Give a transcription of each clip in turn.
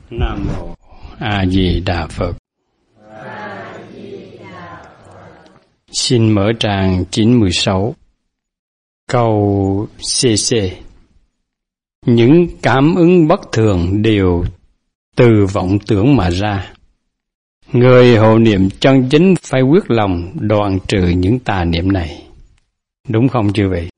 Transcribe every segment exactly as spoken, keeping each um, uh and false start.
Nam mô A Di Đà Phật. Xin mở trang chín mươi sáu, câu xê xê. Những cảm ứng bất thường đều từ vọng tưởng mà ra. Người hộ niệm chân chính phải quyết lòng đoạn trừ những tà niệm này. Đúng không chư vị?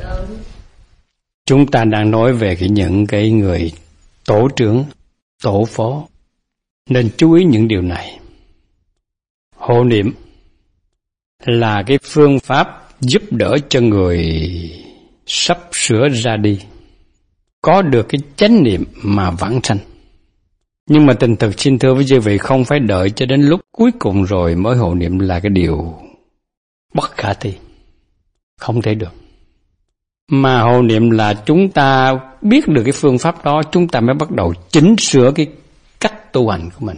Chúng ta đang nói về cái những cái người tổ trưởng, tổ phó, nên chú ý những điều này. Hộ niệm là cái phương pháp giúp đỡ cho người sắp sửa ra đi có được cái chánh niệm mà vãng sanh. Nhưng mà tình thực xin thưa với chư vị, không phải đợi cho đến lúc cuối cùng rồi mới hộ niệm là cái điều bất khả thi, không thể được. Mà hộ niệm là chúng ta biết được cái phương pháp đó, chúng ta mới bắt đầu chỉnh sửa cái cách tu hành của mình.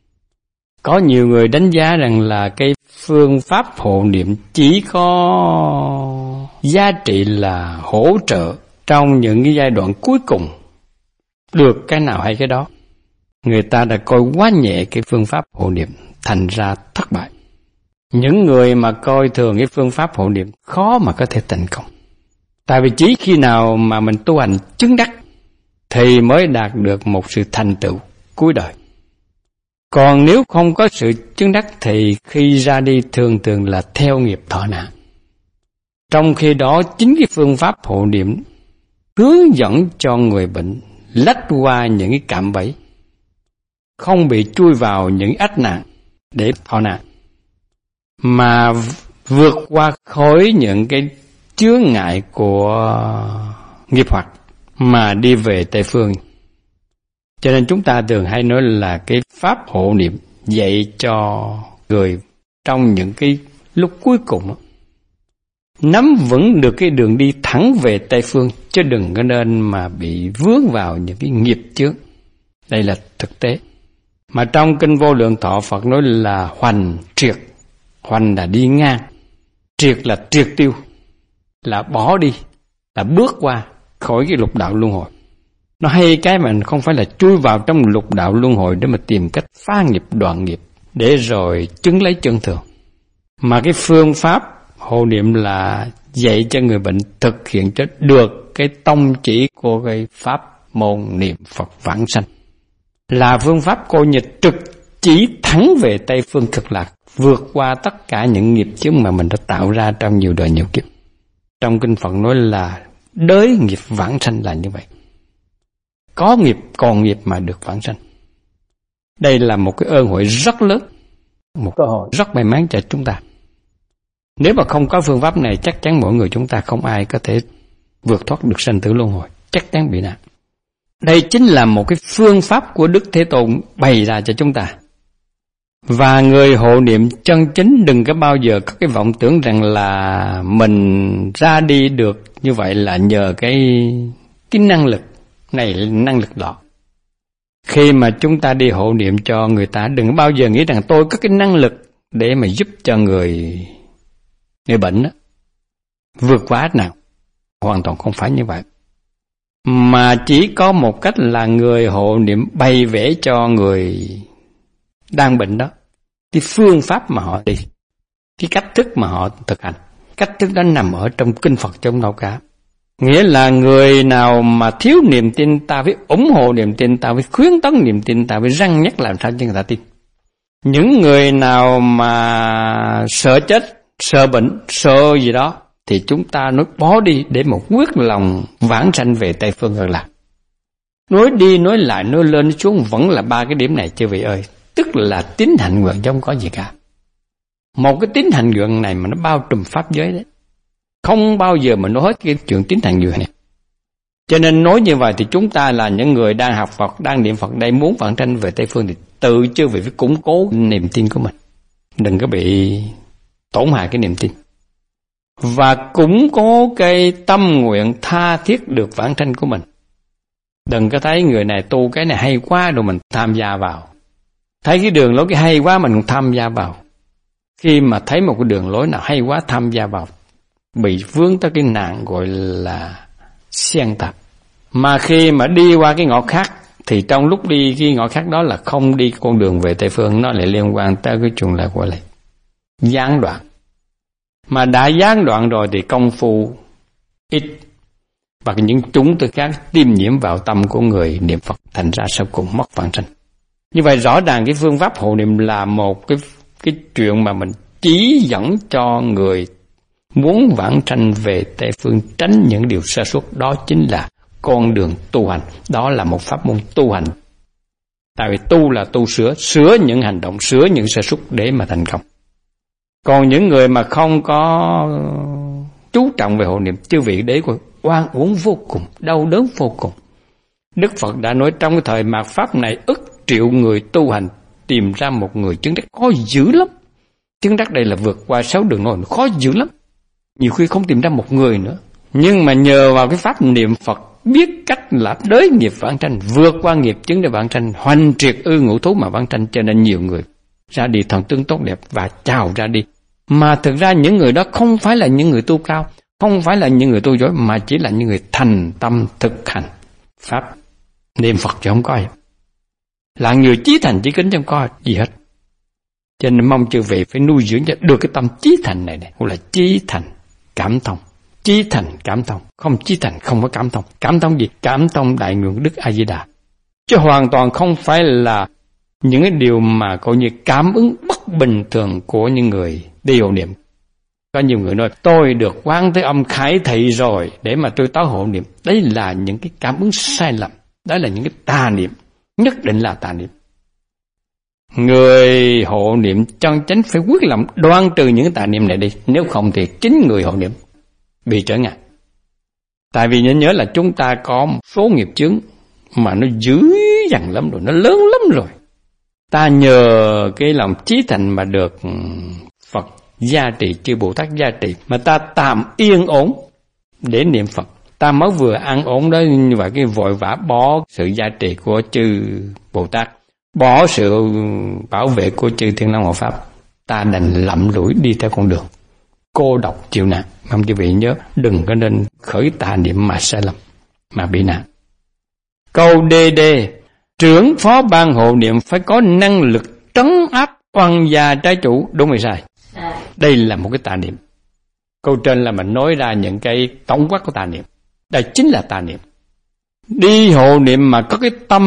Có nhiều người đánh giá rằng là cái phương pháp hộ niệm chỉ có giá trị là hỗ trợ trong những cái giai đoạn cuối cùng, được cái nào hay cái đó. Người ta đã coi quá nhẹ cái phương pháp hộ niệm, thành ra thất bại. Những người mà coi thường cái phương pháp hộ niệm khó mà có thể thành công. Tại vì chỉ khi nào mà mình tu hành chứng đắc thì mới đạt được một sự thành tựu cuối đời. Còn nếu không có sự chứng đắc thì khi ra đi thường thường là theo nghiệp thọ nạn. Trong khi đó chính cái phương pháp hộ niệm hướng dẫn cho người bệnh lách qua những cái cạm bẫy, không bị chui vào những ách nạn để thọ nạn, mà vượt qua khỏi những cái chướng ngại của nghiệp hoạt mà đi về Tây Phương. Cho nên chúng ta thường hay nói là cái pháp hộ niệm dạy cho người trong những cái lúc cuối cùng nắm vững được cái đường đi thẳng về Tây Phương, chứ đừng có nên mà bị vướng vào những cái nghiệp chướng. Đây là thực tế. Mà trong Kinh Vô Lượng Thọ Phật nói là hoành triệt. Hoành là đi ngang, triệt là triệt tiêu, là bỏ đi, là bước qua khỏi cái lục đạo luân hồi. Nó hay cái mà không phải là chui vào trong lục đạo luân hồi để mà tìm cách phá nghiệp đoạn nghiệp để rồi chứng lấy chân thường. Mà cái phương pháp hộ niệm là dạy cho người bệnh thực hiện cho được cái tông chỉ của cái pháp môn niệm Phật vãng sanh. Là phương pháp cô nhật trực chỉ thẳng về Tây Phương Cực Lạc, vượt qua tất cả những nghiệp chướng mà mình đã tạo ra trong nhiều đời nhiều kiếp. Trong Kinh Phật nói là đới nghiệp vãng sanh là như vậy. Có nghiệp còn nghiệp mà được vãng sanh. Đây là một cái ơn huệ rất lớn, một cơ hội rất may mắn cho chúng ta. Nếu mà không có phương pháp này, chắc chắn mỗi người chúng ta không ai có thể vượt thoát được sanh tử luân hồi, chắc chắn bị nạn. Đây chính là một cái phương pháp của Đức Thế Tôn bày ra cho chúng ta. Và người hộ niệm chân chính đừng có bao giờ có cái vọng tưởng rằng là mình ra đi được như vậy là nhờ cái, cái năng lực này, năng lực đó. Khi mà chúng ta đi hộ niệm cho người ta, đừng bao giờ nghĩ rằng tôi có cái năng lực để mà giúp cho người, người bệnh đó vượt qua nào. Hoàn toàn không phải như vậy. Mà chỉ có một cách là người hộ niệm bày vẽ cho người đang bệnh đó cái phương pháp mà họ đi, cái cách thức mà họ thực hành. Cách thức đó nằm ở trong Kinh Phật trong đâu cả. Nghĩa là người nào mà thiếu niềm tin, ta phải ủng hộ niềm tin, ta phải khuyến tấn niềm tin, ta phải răng nhắc làm sao cho người ta tin. Những người nào mà sợ chết, sợ bệnh, sợ gì đó thì chúng ta nói bỏ đi để một quyết lòng vãng sanh về Tây Phương Cực Lạc. Nói đi nói lại, nói lên nói xuống vẫn là ba cái điểm này chư vị ơi. Tức là tín hạnh nguyện chứ không có gì cả. Một cái tín hạnh nguyện này mà nó bao trùm pháp giới đấy. Không bao giờ mà nói hết cái chuyện tín hạnh nguyện này. Cho nên nói như vậy thì chúng ta là những người đang học Phật, đang niệm Phật đây, muốn vãng sanh về Tây Phương thì tự chư vị phải củng cố niềm tin của mình. Đừng có bị tổn hại cái niềm tin. Và củng cố cái tâm nguyện tha thiết được vãng sanh của mình. Đừng có thấy người này tu cái này hay quá rồi mình tham gia vào. Thấy cái đường lối cái hay quá mình cũng tham gia vào. Khi mà thấy một cái đường lối nào hay quá tham gia vào, bị vướng tới cái nạn gọi là xen tạp. Mà khi mà đi qua cái ngõ khác thì trong lúc đi cái ngõ khác đó là không đi con đường về Tây Phương, nó lại liên quan tới cái chuyện là gọi là gián đoạn. Mà đã gián đoạn rồi thì công phu ít, và những chúng từ khác tiêm nhiễm vào tâm của người niệm Phật, thành ra sau cùng mất vãng sanh. Như vậy rõ ràng cái phương pháp hộ niệm là một cái cái chuyện mà mình chỉ dẫn cho người muốn vãng sanh về Tây Phương, tránh những điều sơ suất. Đó chính là con đường tu hành, đó là một pháp môn tu hành. Tại vì tu là tu sửa, sửa những hành động, sửa những sơ suất để mà thành công. Còn những người mà không có chú trọng về hộ niệm, chư vị đấy của oan uổng vô cùng, đau đớn vô cùng. Đức Phật đã nói trong cái thời mạt pháp này, ức triệu người tu hành tìm ra một người chứng đắc khó dữ lắm. Chứng đắc đây là vượt qua sáu đường nổi, khó dữ lắm. Nhiều khi không tìm ra một người nữa. Nhưng mà nhờ vào cái pháp niệm Phật, biết cách là đới nghiệp vãng sanh, vượt qua nghiệp chứng để vãng sanh, hoành triệt ư ngũ thú mà vãng sanh, cho nên nhiều người ra đi thần tướng tốt đẹp và chào ra đi. Mà thực ra những người đó không phải là những người tu cao, không phải là những người tu giỏi, mà chỉ là những người thành tâm thực hành pháp niệm Phật chứ không có gì. Là người chí thành chí kính chứ không có gì hết. Cho nên mong chư vị phải nuôi dưỡng cho được cái tâm chí thành này này, gọi là chí thành cảm thông. Chí thành cảm thông, không chí thành không có cảm thông. Cảm thông gì? Cảm thông đại nguyện Đức A Di Đà. Chứ hoàn toàn không phải là những cái điều mà coi như cảm ứng bất bình thường của những người đi hộ niệm. Có nhiều người nói tôi được Quan Thế Âm khải thị rồi để mà tôi tới hộ niệm. Đấy là những cái cảm ứng sai lầm, đó là những cái tà niệm, nhất định là tà niệm. Người hộ niệm chân chánh phải quyết lòng đoan trừ những tà niệm này đi, nếu không thì chính người hộ niệm bị trở ngại. Tại vì nhớ nhớ là chúng ta có một số nghiệp chướng mà nó dữ dằn lắm rồi, nó lớn lắm rồi. Ta nhờ cái lòng chí thành mà được Phật gia trì, chư Bồ Tát gia trì, mà ta tạm yên ổn để niệm Phật. Ta mới vừa ăn ổn đó, như vậy cái vội vã bỏ sự gia trì của chư Bồ Tát, bỏ sự bảo vệ của chư Thiên Long Hộ Pháp, ta đành lậm lũi đi theo con đường cô độc chịu nạn. Mong quý vị nhớ đừng có nên khởi tà niệm mà sai lầm mà bị nạn. Câu D D, trưởng phó ban hộ niệm phải có năng lực trấn áp oan gia trái chủ, đúng hay sai? Đây là một cái tà niệm. Câu trên là mình nói ra những cái tổng quát của tà niệm. Đây chính là tà niệm. Đi hộ niệm mà có cái tâm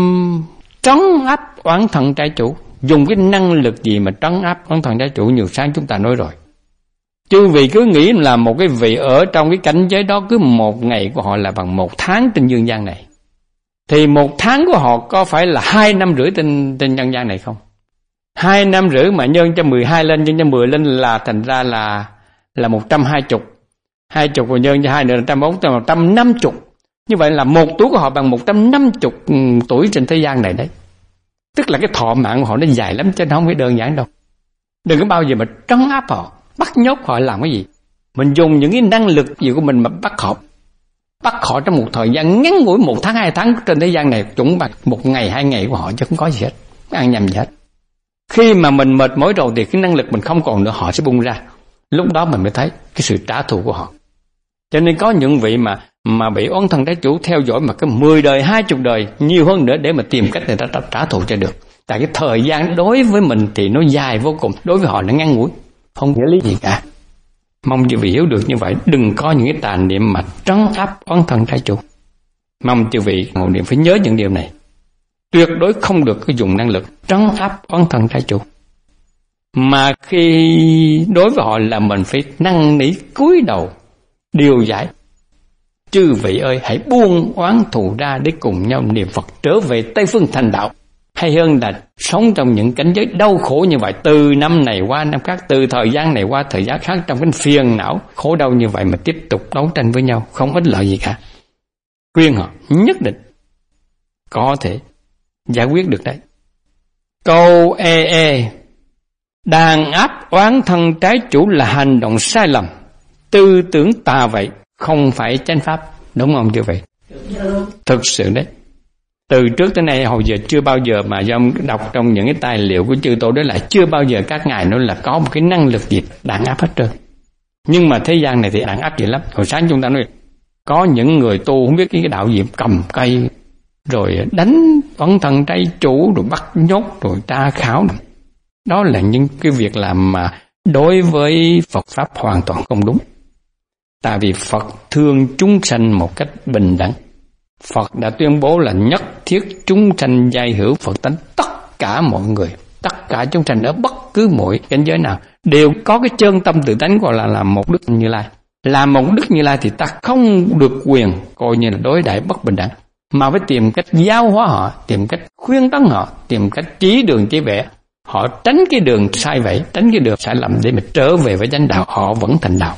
trấn áp oán thần trái chủ, dùng cái năng lực gì mà trấn áp oán thần trái chủ, nhiều sáng chúng ta nói rồi. Chứ vì cứ nghĩ là một cái vị ở trong cái cảnh giới đó, cứ một ngày của họ là bằng một tháng trên dương gian này, thì một tháng của họ có phải là hai năm rưỡi trên, trên nhân gian này không? Hai năm rưỡi mà nhân cho mười hai lên, nhân cho mười lên là thành ra là là một trăm hai chục. Hai chục và nhân cho hai nữa là trăm bốn, một trăm năm chục. Như vậy là một tuổi của họ bằng một trăm năm chục tuổi trên thế gian này đấy. Tức là cái thọ mạng của họ nó dài lắm, chứ nó không phải đơn giản đâu. Đừng có bao giờ mà trấn áp họ, bắt nhốt họ làm cái gì. Mình dùng những cái năng lực gì của mình mà bắt họ. Bắt họ trong một thời gian ngắn ngủi, một tháng, hai tháng trên thế gian này, cũng bằng một ngày, hai ngày của họ, chứ không có gì hết, không ăn nhầm gì hết. Khi mà mình mệt mỏi rồi thì cái năng lực mình không còn nữa, họ sẽ bung ra. Lúc đó mình mới thấy cái sự trả thù của họ. Cho nên có những vị mà mà bị oán thần trái chủ theo dõi mà cái mười đời, hai chục đời, nhiều hơn nữa để mà tìm cách để ta trả thù cho được. Tại cái thời gian đối với mình thì nó dài vô cùng, đối với họ nó ngắn ngủi, không nghĩa lý gì cả. Mong chư vị hiểu được như vậy, đừng có những cái tà niệm mà trấn áp oán thần trái chủ. Mong chư vị ngồi niệm phải nhớ những điều này. Tuyệt đối không được có dùng năng lực trấn áp oán thần trái chủ. Mà khi đối với họ là mình phải năn nỉ cúi đầu điều giải. Chư vị ơi, hãy buông oán thù ra để cùng nhau niệm Phật trở về Tây Phương thành đạo. Hay hơn là sống trong những cảnh giới đau khổ như vậy, từ năm này qua năm khác, từ thời gian này qua thời gian khác, trong cái phiền não khổ đau như vậy mà tiếp tục đấu tranh với nhau, không ích lợi gì cả. Khuyên họ nhất định có thể giải quyết được đấy. Câu E E, đàn áp oán thân trái chủ là hành động sai lầm, tư tưởng tà vậy, không phải chánh pháp, đúng không chưa vậy? Thực sự đấy. Từ trước tới nay hồi giờ chưa bao giờ mà do đọc trong những cái tài liệu của chư tổ đó là chưa bao giờ các ngài nói là có một cái năng lực gì đàn áp hết trơn. Nhưng mà thế gian này thì đàn áp gì lắm. Hồi sáng chúng ta nói có những người tu không biết cái đạo gì cầm cây rồi đánh oán thân trái chủ, rồi bắt nhốt, rồi tra khảo. Đó là những cái việc làm mà đối với Phật Pháp hoàn toàn không đúng. Tại vì Phật thương chúng sanh một cách bình đẳng. Phật đã tuyên bố là nhất thiết chúng sanh giai hữu Phật tánh. Tất cả mọi người, tất cả chúng sanh ở bất cứ mọi cảnh giới nào đều có cái chân tâm tự tánh gọi là làm một Đức Như Lai. Làm một Đức Như Lai thì ta không được quyền coi như là đối đãi bất bình đẳng, mà phải tìm cách giáo hóa họ, tìm cách khuyên tấn họ, tìm cách chỉ đường chỉ vẽ. Họ tránh cái đường sai vậy, tránh cái đường sai lầm để mà trở về với chánh đạo, họ vẫn thành đạo.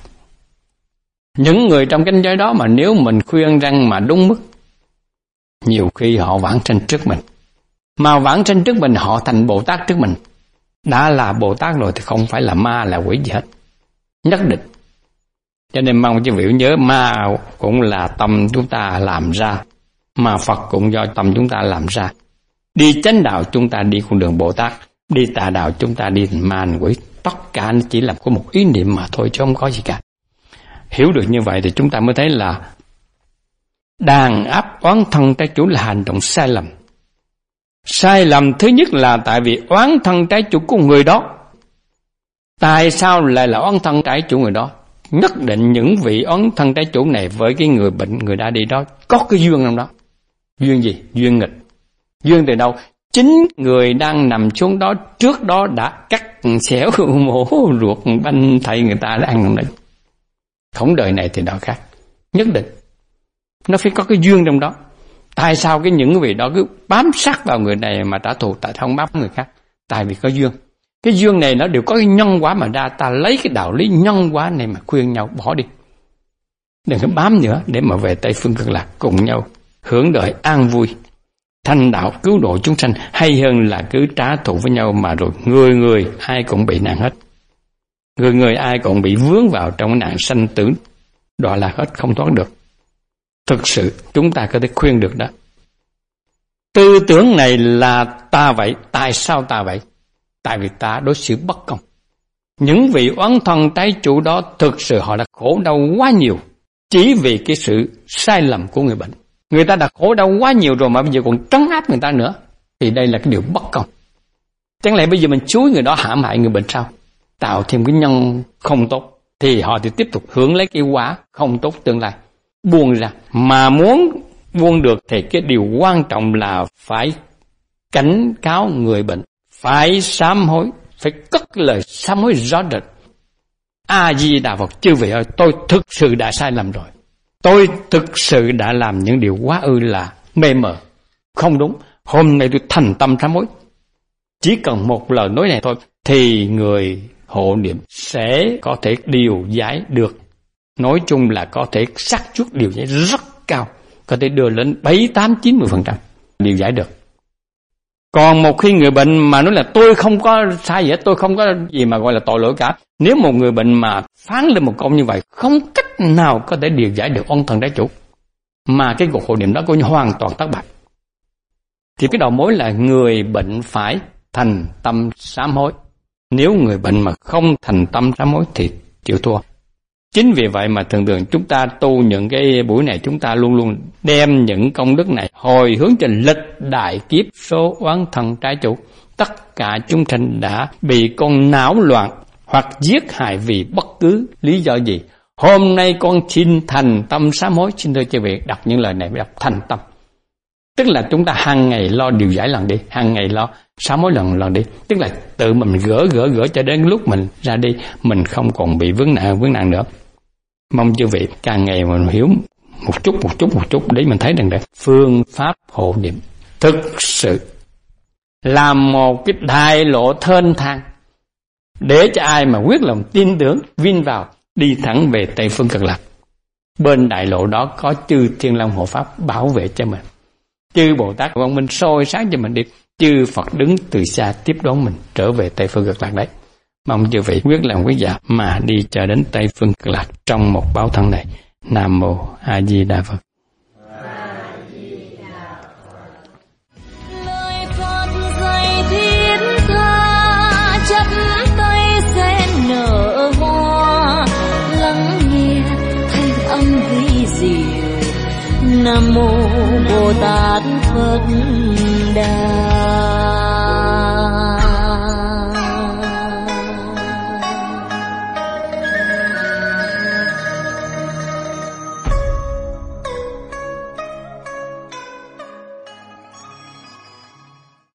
Những người trong cảnh giới đó mà nếu mình khuyên rằng mà đúng mức, nhiều khi họ vãng sanh trước mình. Mà vãng sanh trước mình họ thành Bồ Tát trước mình. Đã là Bồ Tát rồi thì không phải là ma là quỷ gì hết. Nhất định. Cho nên mong quý vị nhớ, ma cũng là tâm chúng ta làm ra, mà Phật cũng do tâm chúng ta làm ra. Đi chánh đạo chúng ta đi con đường Bồ Tát, đi tà đạo chúng ta đi thành ma thành quỷ. Tất cả nó chỉ là có một ý niệm mà thôi chứ không có gì cả. Hiểu được như vậy thì chúng ta mới thấy là đàn áp oán thân trái chủ là hành động sai lầm. Sai lầm thứ nhất là tại vì oán thân trái chủ của người đó. Tại sao lại là oán thân trái chủ người đó? Nhất định những vị oán thân trái chủ này với cái người bệnh, người đã đi đó có cái duyên trong đó. Duyên gì? Duyên nghịch. Duyên từ đâu? Chính người đang nằm xuống đó trước đó đã cắt xẻo mổ ruột banh thầy người ta đã ăn trong đấy. Không đời này thì đạo khác. Nhất định nó phải có cái duyên trong đó. Tại sao cái những vị đó cứ bám sát vào người này mà trả thù, tại sao không bám người khác? Tại vì có duyên. Cái duyên này nó đều có cái nhân quả mà ra, ta lấy cái đạo lý nhân quả này mà khuyên nhau bỏ đi. Đừng có bám nữa để mà về Tây Phương Cực Lạc cùng nhau hưởng đời an vui, thành đạo cứu độ chúng sanh, hay hơn là cứ trả thù với nhau mà rồi người người ai cũng bị nạn hết. Người người ai cũng bị vướng vào trong nạn sanh tử, đọa lạc hết không thoát được. Thực sự chúng ta có thể khuyên được đó. Tư tưởng này là ta vậy. Tại sao ta vậy? Tại vì ta đối xử bất công. Những vị oán thân trái chủ đó thực sự họ đã khổ đau quá nhiều, chỉ vì cái sự sai lầm của người bệnh. Người ta đã khổ đau quá nhiều rồi mà bây giờ còn trấn áp người ta nữa, thì đây là cái điều bất công. Chẳng lẽ bây giờ mình chúi người đó hãm hại người bệnh sao? Tạo thêm cái nhân không tốt, thì họ thì tiếp tục hưởng lấy cái quả không tốt tương lai. Buông ra, mà muốn buông được thì cái điều quan trọng là phải cảnh cáo người bệnh, phải sám hối, phải cất lời sám hối rõ rệt. A Di Đà Phật, chư vị ơi, tôi thực sự đã sai lầm rồi. Tôi thực sự đã làm những điều quá ư là mê mờ, không đúng. Hôm nay tôi thành tâm sám hối. Chỉ cần một lời nói này thôi thì người hộ niệm sẽ có thể điều giải được. Nói chung là có thể xác suất điều giải rất cao, có thể đưa lên bảy, tám, chín mươi phần trăm điều giải được. Còn một khi người bệnh mà nói là tôi không có sai gì hết, tôi không có gì mà gọi là tội lỗi cả. Nếu một người bệnh mà phán lên một câu như vậy, không cách nào có thể điều giải được oán thân trái chủ, mà cái cuộc hộ niệm đó coi như hoàn toàn thất bại. Thì cái đầu mối là người bệnh phải thành tâm sám hối. Nếu người bệnh mà không thành tâm sám hối thì chịu thua. Chính vì vậy mà thường thường chúng ta tu những cái buổi này, chúng ta luôn luôn đem những công đức này hồi hướng cho lịch đại kiếp số oán thân trái chủ. Tất cả chúng sanh đã bị con não loạn hoặc giết hại vì bất cứ lý do gì. Hôm nay con xin thành tâm sám hối. Xin thưa quý vị, đọc những lời này phải đọc thành tâm. Tức là chúng ta hàng ngày lo điều giải lần đi, hàng ngày lo sám hối lần lần đi. Tức là tự mình gỡ gỡ gỡ cho đến lúc mình ra đi, mình không còn bị vướng nạn vướng nạn nữa. Mong quý vị càng ngày mình hiểu một chút một chút một chút để mình thấy rằng là phương pháp hộ niệm thực sự là một cái đại lộ thênh thang để cho ai mà quyết lòng tin tưởng vin vào đi thẳng về Tây Phương Cực Lạc. Bên đại lộ đó có chư Thiên Long hộ pháp bảo vệ cho mình, chư Bồ Tát quang minh soi sáng cho mình đi, chư Phật đứng từ xa tiếp đón mình trở về Tây Phương Cực Lạc đấy. Mong chư vị quyết làm quyết dạ mà đi cho đến Tây Phương Cực Lạc trong một báo thân này. Nam Mô A Di Đà Phật. Lời Phật dạy thiết tha, chất cây sen nở hoa, lắng nghe thanh âm vi diệu Nam mô Bồ Tát Phật Đà.